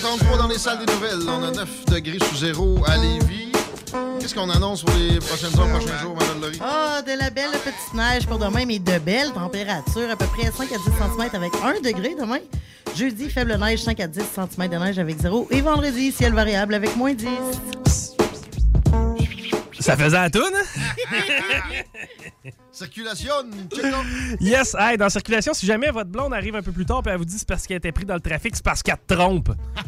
17h33 dans les salles des nouvelles. On a 9 degrés sous zéro à Lévis. Qu'est-ce qu'on annonce pour les prochaines heures, prochains jours, Mme Laurie? De la belle petite neige pour demain, mais de belles températures, à peu près 5 à 10 cm avec 1 degré demain. Jeudi, faible neige, 5 à 10 cm de neige avec 0. Et vendredi, ciel variable avec moins 10. Ça faisait la toune? Circulation, check-up. Yes, hey, dans Circulation, si jamais votre blonde arrive un peu plus tard et elle vous dit c'est parce qu'elle était prise dans le trafic, c'est parce qu'elle te trompe.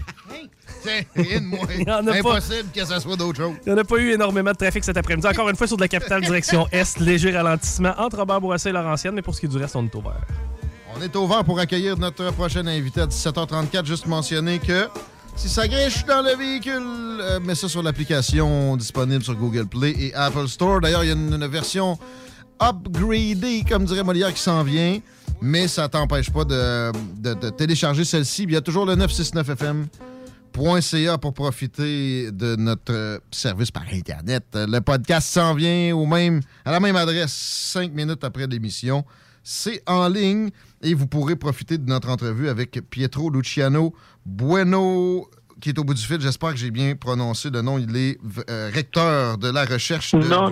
C'est rien de moins. Impossible que ça soit d'autre chose. Il n'y en a pas eu énormément de trafic cet après-midi. Encore une fois, sur de la capitale direction Est, léger ralentissement entre Robert-Bourassa et Laurentienne, mais pour ce qui est du reste, on est au vert. On est au vert pour accueillir notre prochain invité à 17h34. Juste mentionner que si ça griche dans le véhicule, mets ça sur l'application disponible sur Google Play et Apple Store. D'ailleurs, il y a une version upgradée, comme dirait Molière, qui s'en vient, mais ça t'empêche pas de télécharger celle-ci. Il y a toujours le 969fm.ca pour profiter de notre service par Internet. Le podcast s'en vient à la même adresse 5 minutes après l'émission. C'est en ligne et vous pourrez profiter de notre entrevue avec Pietro Luciano Bueno, qui est au bout du fil. J'espère que j'ai bien prononcé le nom. Il est recteur de la recherche. Non.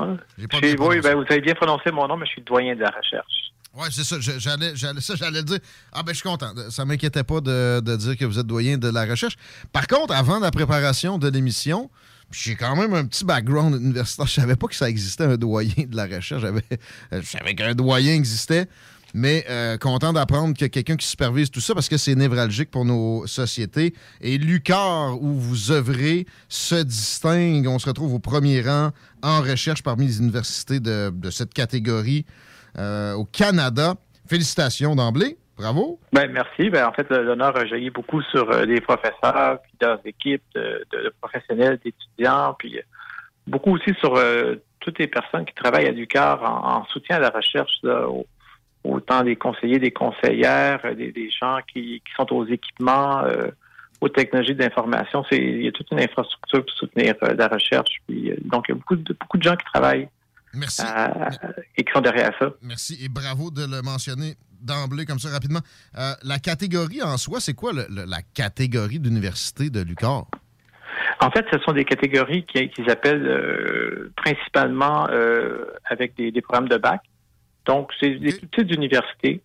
Oui, vous avez bien prononcé mon nom, mais je suis doyen de la recherche. Oui, c'est ça. J'allais le dire. Ah, ben, je suis content. Ça ne m'inquiétait pas de dire que vous êtes doyen de la recherche. Par contre, avant la préparation de l'émission, j'ai quand même un petit background universitaire. Je savais pas que ça existait, un doyen de la recherche. Je savais qu'un doyen existait, mais content d'apprendre qu'il y a quelqu'un qui supervise tout ça parce que c'est névralgique pour nos sociétés. Et l'UQAR, où vous œuvrez, se distingue. On se retrouve au premier rang en recherche parmi les universités de cette catégorie au Canada. Félicitations d'emblée. Bravo. Merci. En fait, l'honneur a jailli beaucoup sur les professeurs, puis leurs équipes de professionnels, d'étudiants, puis beaucoup aussi sur toutes les personnes qui travaillent à l'UQAR en soutien à la recherche, là, autant des conseillers, des conseillères, des gens qui sont aux équipements, aux technologies d'information. Il y a toute une infrastructure pour soutenir la recherche. Puis, donc, il y a beaucoup de gens qui travaillent. Merci. Et qui sont derrière ça. Merci et bravo de le mentionner d'emblée comme ça rapidement. La catégorie en soi, c'est quoi la catégorie d'université de l'UQAR? En fait, ce sont des catégories qu'ils appellent principalement avec des programmes de bac. Donc, c'est des petites universités.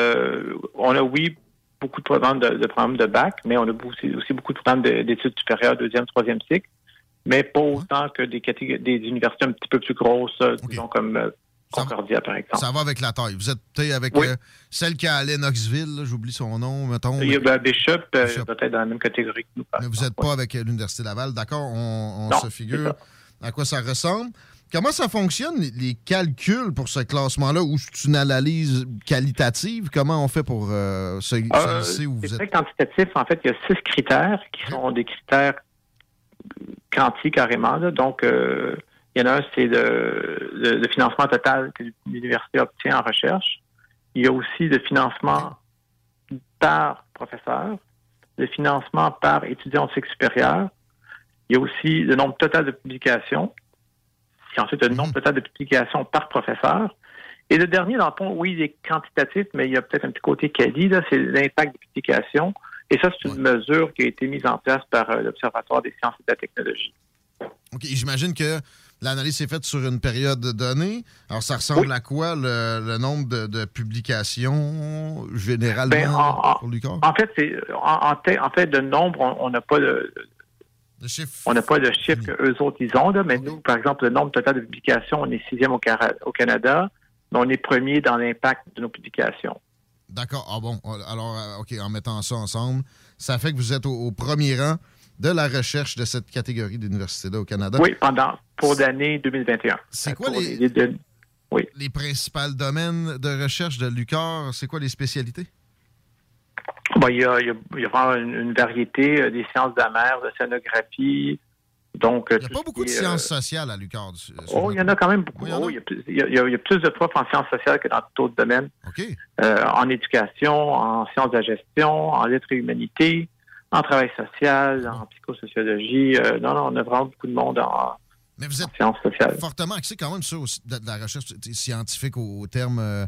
On a, oui, beaucoup de programmes de programmes de bac, mais on a aussi beaucoup de programmes d'études supérieures, deuxième, troisième cycle, mais pas autant que des universités un petit peu plus grosses, disons comme Concordia, par exemple. Ça va avec la taille. Vous êtes peut-être avec celle qui est à Lennoxville, là, j'oublie son nom, mettons. Il y a Bishop, peut-être dans la même catégorie que nous. Mais vous n'êtes pas avec l'Université Laval, d'accord? On se figure à quoi ça ressemble. Comment ça fonctionne, les calculs pour ce classement-là, ou c'est une analyse qualitative? Comment on fait pour se glisser où vous êtes? C'est très quantitatif. En fait, il y a 6 critères qui sont des critères quanti carrément. Là. Donc, il y en a un, c'est le financement total que l'université obtient en recherche. Il y a aussi le financement par professeur, le financement par étudiant de cycle supérieur. Il y a aussi le nombre total de publications. Et ensuite, le nombre total de publications par professeur. Et le dernier, dans le fond, oui, il est quantitatif, mais il y a peut-être un petit côté quali, là, c'est l'impact des publications. Et ça, c'est une mesure qui a été mise en place par l'Observatoire des sciences et de la technologie. OK. J'imagine que l'analyse s'est faite sur une période donnée. Alors, ça ressemble à quoi, le nombre de publications, généralement, pour l'UQAR? En fait, de nombre, on n'a pas on n'a pas le chiffre qu'eux autres, ils ont. Là, mais nous, par exemple, le nombre total de publications, on est 6e au Canada, mais on est premier dans l'impact de nos publications. D'accord. Ah bon. Alors, OK, en mettant ça ensemble, ça fait que vous êtes au premier rang de la recherche de cette catégorie d'université-là au Canada. Oui, pour l'année 2021. C'est quoi les principaux domaines de recherche de l'UQAR? C'est quoi les spécialités? Il y a vraiment une variété des sciences de la mer, de scénographie. Donc, il n'y a pas beaucoup de sciences sociales à l'UQAR. Il y en a quand même beaucoup. Il y a plus de profs en sciences sociales que dans d'autres domaines. Okay. En éducation, en sciences de la gestion, en lettres et humanités, en travail social, en psychosociologie. On a vraiment beaucoup de monde en Mais vous êtes sciences sociales. Fortement axé quand même sur de la recherche scientifique au terme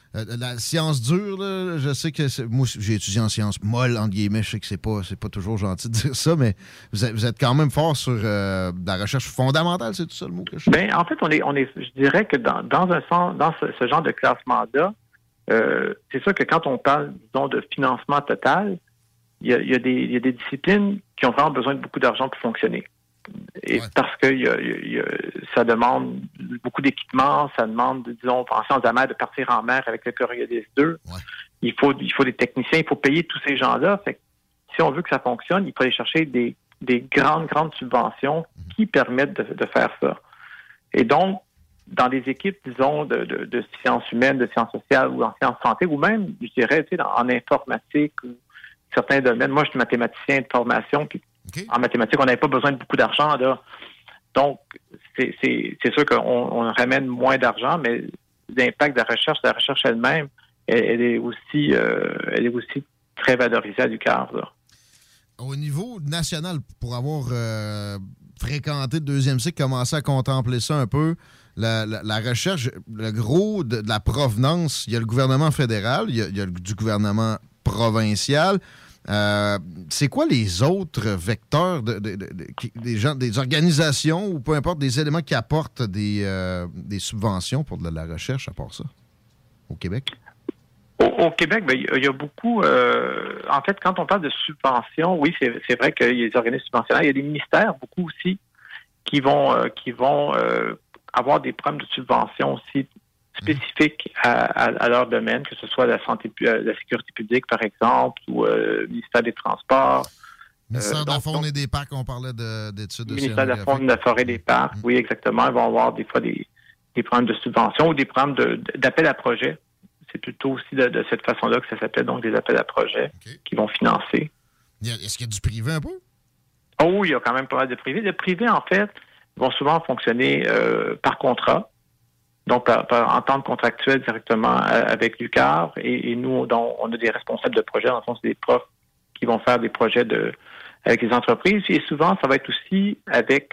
La science dure, là, je sais que moi, j'ai étudié en sciences molles, entre guillemets. Je sais que c'est pas toujours gentil de dire ça, mais vous êtes quand même fort sur la recherche fondamentale, c'est tout ça le mot que je sais? Ben, en fait, je dirais que dans un sens, dans ce genre de classement-là, c'est sûr que quand on parle, disons, de financement total, il y a des disciplines qui ont vraiment besoin de beaucoup d'argent pour fonctionner. Et parce que ça demande beaucoup d'équipements, ça demande, disons, en sciences de la mer, de partir en mer avec le Coriolis 2. Ouais. Il faut des techniciens, il faut payer tous ces gens-là. Fait que si on veut que ça fonctionne, il faut aller chercher des grandes subventions qui permettent de faire ça. Et donc, dans des équipes, disons, de sciences humaines, de sciences sociales ou en sciences santé, ou même, je dirais, tu sais, en informatique ou certains domaines. Moi, je suis mathématicien de formation, puis en mathématiques, on n'avait pas besoin de beaucoup d'argent, là. Donc, c'est sûr qu'on ramène moins d'argent, mais l'impact de la recherche elle-même, elle est aussi très valorisée à l'UQAR, là. Au niveau national, pour avoir fréquenté le deuxième cycle, commencé à contempler ça un peu, la recherche, le gros de la provenance, il y a le gouvernement fédéral, il y a du gouvernement provincial. C'est quoi les autres vecteurs des gens, des organisations ou peu importe, des éléments qui apportent des subventions pour de la recherche à part ça, au Québec? Au Québec, ben, il y a beaucoup... en fait, quand on parle de subventions, oui, c'est vrai qu'il y a des organismes subventionnaires. Il y a des ministères, beaucoup aussi, qui vont avoir des programmes de subvention aussi spécifiques à leur domaine, que ce soit la santé, la sécurité publique, par exemple, ou le ministère des Transports. Ministère de la Faune et des Parcs, on parlait d'études de ministère de la Faune, de la Forêt et des Parcs, oui, exactement. Ils vont avoir des fois des programmes de subvention ou des programmes d'appel à projet. C'est plutôt aussi de cette façon-là que ça s'appelle, donc des appels à projets qui vont financer. Est-ce qu'il y a du privé un peu? Oh, il y a quand même pas mal de privé. Les privés, en fait, vont souvent fonctionner par contrat, donc par entente contractuelle directement avec l'UQAR. Et nous, on a des responsables de projet. En fond, c'est des profs qui vont faire des projets avec les entreprises. Et souvent, ça va être aussi avec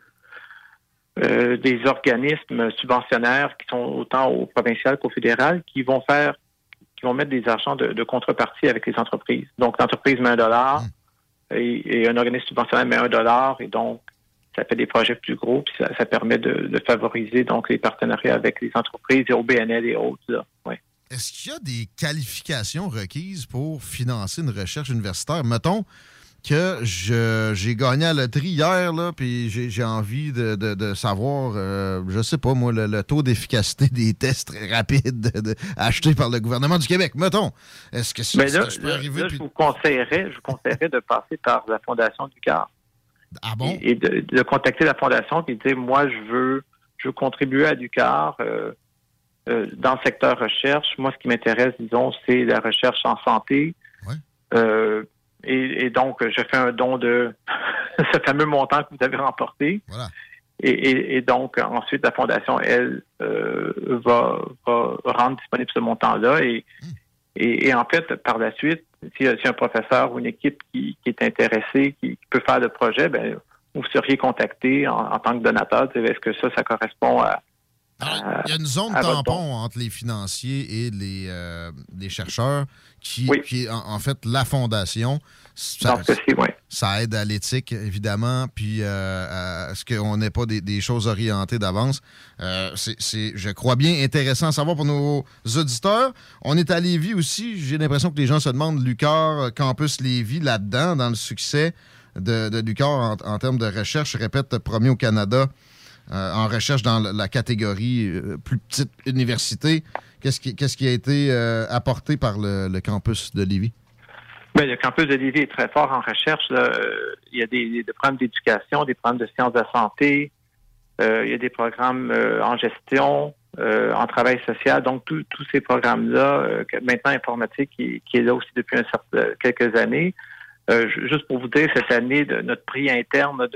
des organismes subventionnaires qui sont autant au provincial qu'au fédéral, qui vont mettre des argents de contrepartie avec les entreprises. Donc, l'entreprise met $1 et un organisme subventionnaire met $1, et donc, ça fait des projets plus gros, puis ça permet de favoriser donc les partenariats avec les entreprises et au BNL et autres. Là. Ouais. Est-ce qu'il y a des qualifications requises pour financer une recherche universitaire? Mettons que j'ai gagné à la loterie hier, là, puis j'ai envie de savoir, je sais pas moi, le taux d'efficacité des tests très rapides achetés par le gouvernement du Québec. Mettons, est-ce que ça je peux arriver? Là, je vous conseillerais de passer par la Fondation d'UQAR. Ah bon? Et de contacter la Fondation et de dire, moi, je veux contribuer à l'UQAR dans le secteur recherche. Moi, ce qui m'intéresse, disons, c'est la recherche en santé. Ouais. Et donc, je fais un don de ce fameux montant que vous avez remporté. Voilà. Et donc, ensuite, la Fondation, elle, va rendre disponible ce montant-là. Et en fait, par la suite, si un professeur ou une équipe qui est intéressée, qui peut faire le projet, ben, vous seriez contacté en tant que donateur. Est-ce que ça correspond à... Il y a une zone tampon entre les financiers et les chercheurs qui est en fait la fondation. Ça aide à l'éthique, évidemment, puis à ce qu'on n'ait pas des choses orientées d'avance. C'est, je crois bien, intéressant à savoir pour nos auditeurs. On est à Lévis aussi. J'ai l'impression que les gens se demandent l'UQAR, Campus Lévis, là-dedans, dans le succès de l'UQAR en termes de recherche. Je répète, premier au Canada en recherche dans la catégorie plus petite université. Qu'est-ce qui a été apporté par le campus de Lévis? Bien, le campus de Lévis est très fort en recherche. Là. Il y a des programmes d'éducation, des programmes de sciences de la santé, il y a des programmes en gestion, en travail social. Donc, tous ces programmes-là, maintenant informatique, qui est là aussi depuis quelques années. Juste pour vous dire, cette année, notre prix interne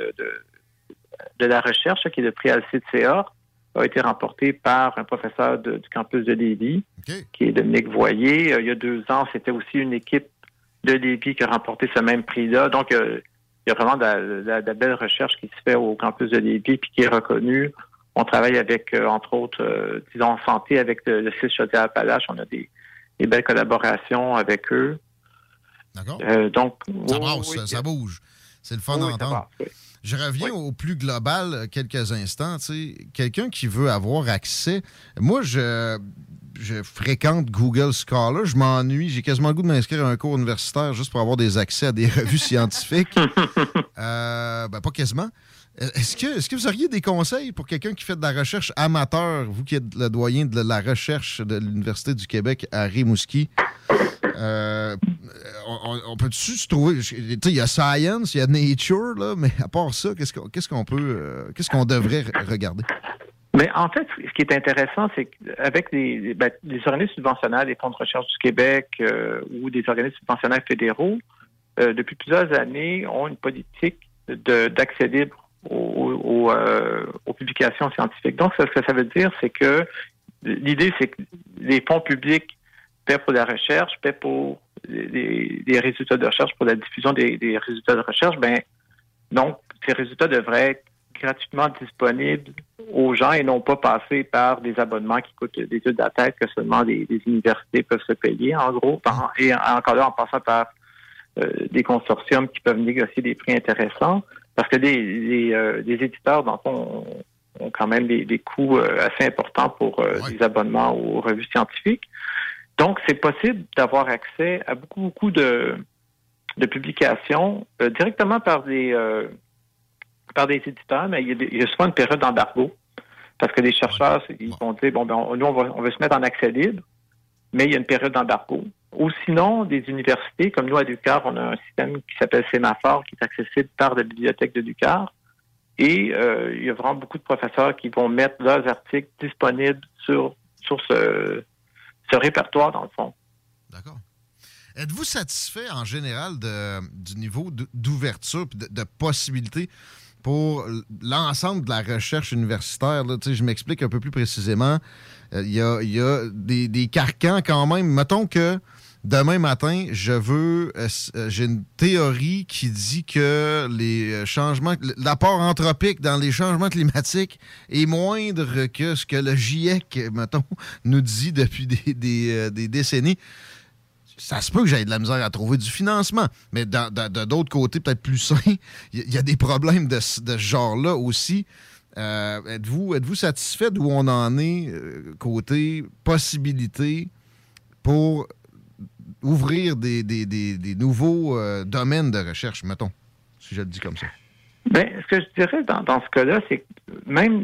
de la recherche, qui est le prix ALCID-CA, a été remporté par un professeur du campus de Lévis, qui est Dominique Voyer. Il y a 2 ans, c'était aussi une équipe de Lévis qui a remporté ce même prix-là. Donc, il y a vraiment de la belle recherche qui se fait au campus de Lévis puis qui est reconnue. On travaille avec, entre autres, disons, en santé avec le CIS Chaudière-Appalaches. On a des belles collaborations avec eux. D'accord. Donc, ça brasse, ça bouge. C'est le fun d'entendre. Oui. Je reviens au plus global quelques instants. Quelqu'un qui veut avoir accès. Moi, je fréquente Google Scholar. Je m'ennuie. J'ai quasiment le goût de m'inscrire à un cours universitaire juste pour avoir des accès à des revues scientifiques. Pas quasiment. Est-ce que vous auriez des conseils pour quelqu'un qui fait de la recherche amateur, vous qui êtes le doyen de la recherche de l'Université du Québec à Rimouski? On peut-tu se trouver... Il y a Science, il y a Nature, là, mais à part ça, qu'est-ce qu'on devrait regarder? Mais en fait, ce qui est intéressant, c'est qu'avec les organismes subventionnels, les fonds de recherche du Québec ou des organismes subventionnels fédéraux, depuis plusieurs années, ont une politique d'accès libre aux publications scientifiques. Donc, ce que ça veut dire, c'est que l'idée, c'est que les fonds publics paient pour la recherche, paient pour les résultats de recherche, pour la diffusion des résultats de recherche. Donc, ces résultats devraient être gratuitement disponibles aux gens et non pas passer par des abonnements qui coûtent des yeux de la tête que seulement les universités peuvent se payer, en gros, et encore là, en passant par des consortiums qui peuvent négocier des prix intéressants. Parce que les éditeurs, dans le fond, ont quand même des coûts assez importants pour les abonnements aux revues scientifiques. Donc, c'est possible d'avoir accès à beaucoup de publications directement par des éditeurs, mais il y a souvent une période d'embargo. Parce que les chercheurs, ils vont dire, nous, on veut se mettre en accès libre, mais il y a une période d'embargo. Ou sinon, des universités, comme nous à l'UQAR, on a un système qui s'appelle Sémaphore, qui est accessible par la bibliothèque de l'UQAR. Et il y a vraiment beaucoup de professeurs qui vont mettre leurs articles disponibles sur ce répertoire, dans le fond. D'accord. Êtes-vous satisfait, en général, du niveau d'ouverture et de possibilités pour l'ensemble de la recherche universitaire? Là, je m'explique un peu plus précisément. Il y a des carcans quand même. Mettons que demain matin, j'ai une théorie qui dit que l'apport anthropique dans les changements climatiques est moindre que ce que le GIEC, mettons, nous dit depuis des décennies. Ça se peut que j'aie de la misère à trouver du financement, mais de d'autres côtés, peut-être plus sains, il y a des problèmes de ce genre-là aussi. Êtes-vous satisfait d'où on en est côté possibilité pour ouvrir des nouveaux domaines de recherche, mettons, si je le dis comme ça? Ce que je dirais dans ce cas-là, c'est que même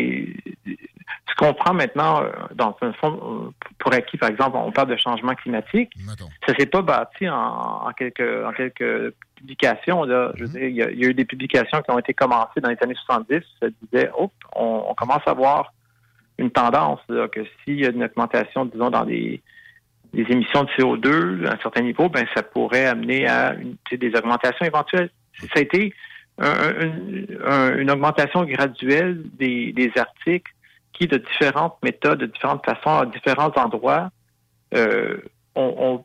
ce qu'on prend maintenant dans un fond pour acquis, par exemple, on parle de changement climatique, mettons. Ça s'est pas bâti en quelques publications. Là. Je veux dire, il y a eu des publications qui ont été commencées dans les années 70. Ça disait, on commence à voir une tendance là, que s'il y a une augmentation, disons, dans des émissions de CO2 à un certain niveau, ça pourrait amener à des augmentations éventuelles. Ça a été une augmentation graduelle des articles qui, de différentes méthodes, de différentes façons, à différents endroits, ont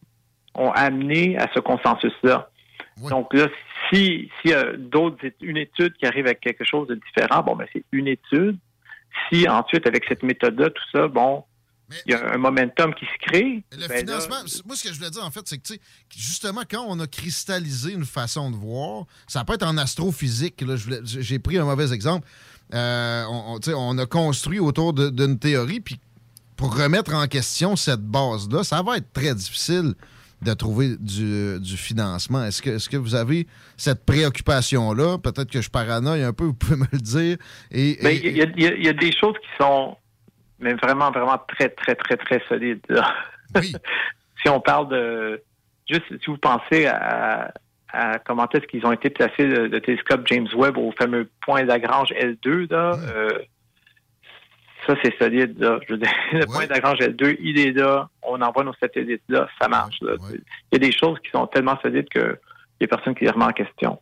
amené à ce consensus-là. Oui. Donc là, s'il y a une étude qui arrive avec quelque chose de différent, c'est une étude. Si ensuite, avec cette méthode-là, tout ça, il y a un momentum qui se crée. Le financement, moi, ce que je voulais dire, en fait, c'est que, justement, quand on a cristallisé une façon de voir, ça peut être en astrophysique. Là, j'ai pris un mauvais exemple. On a construit autour d'une théorie, puis pour remettre en question cette base-là, ça va être très difficile de trouver du financement. Est-ce que vous avez cette préoccupation-là? Peut-être que je paranoïe un peu, vous pouvez me le dire. Il y a des choses qui sont vraiment, vraiment très, très, très, très solides. Là. Oui. Si on parle de... Juste, si vous pensez à comment est-ce qu'ils ont été placés, le télescope James Webb, au fameux point de Lagrange L2, là, ça, c'est solide. Là. Je veux dire, le point de Lagrange L2, il est là, on envoie nos satellites là, ça marche. Là. Il y a des choses qui sont tellement solides qu'il n'y a personne qui les remet en question.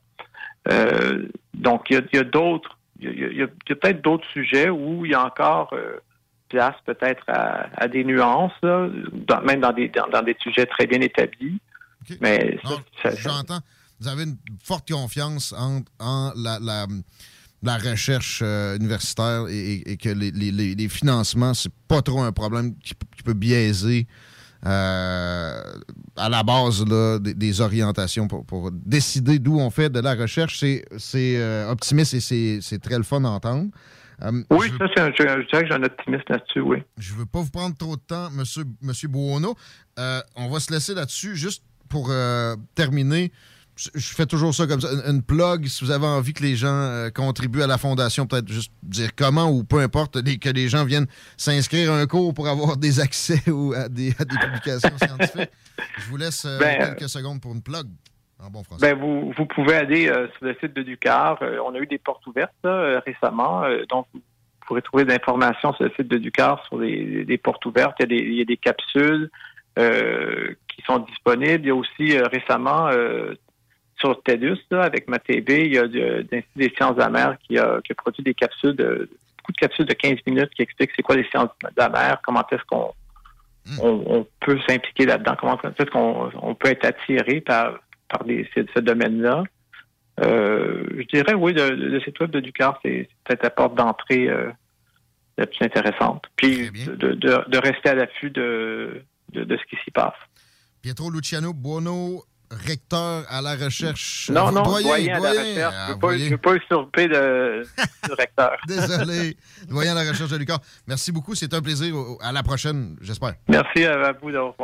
Donc, il y a d'autres... Il y a peut-être d'autres sujets où il y a encore... place peut-être à des nuances, là, même dans des sujets très bien établis. Okay. Mais j'entends. Vous avez une forte confiance en la recherche universitaire et que les financements, c'est pas trop un problème qui peut biaiser à la base là, des orientations pour décider d'où on fait de la recherche. C'est optimiste et c'est très le fun d'entendre. Oui, je dirais que j'ai un optimisme là-dessus, oui. Je ne veux pas vous prendre trop de temps, Monsieur Buono. On va se laisser là-dessus. Juste pour terminer, je fais toujours ça comme ça, une plug, si vous avez envie que les gens contribuent à la fondation, peut-être juste dire comment ou peu importe, que les gens viennent s'inscrire à un cours pour avoir des accès ou à des publications scientifiques. Je vous laisse quelques secondes pour une plug. En bon français. Vous pouvez aller sur le site de Ducar. On a eu des portes ouvertes récemment. Donc, vous pourrez trouver des informations sur le site de Ducar sur des portes ouvertes. Il y a des capsules qui sont disponibles. Il y a aussi récemment sur TEDUS, avec ma TV, il y a l'Institut des sciences de la mer qui a produit des capsules, beaucoup de capsules de 15 minutes qui expliquent c'est quoi les sciences de la mer, comment est-ce qu'on on peut s'impliquer là-dedans, comment est-ce qu'on peut être attiré par ce domaine-là. Je dirais, oui, le site web de Ducar, c'est peut-être la porte d'entrée la plus intéressante. Puis de rester à l'affût de ce qui s'y passe. Pietro Luciano Buono, recteur à la recherche. Non, doyen à la recherche. Je ne veux pas usurper du recteur. Désolé. Doyen à la recherche de Ducar. Merci beaucoup. C'est un plaisir. À la prochaine, j'espère. Merci à vous d'avoir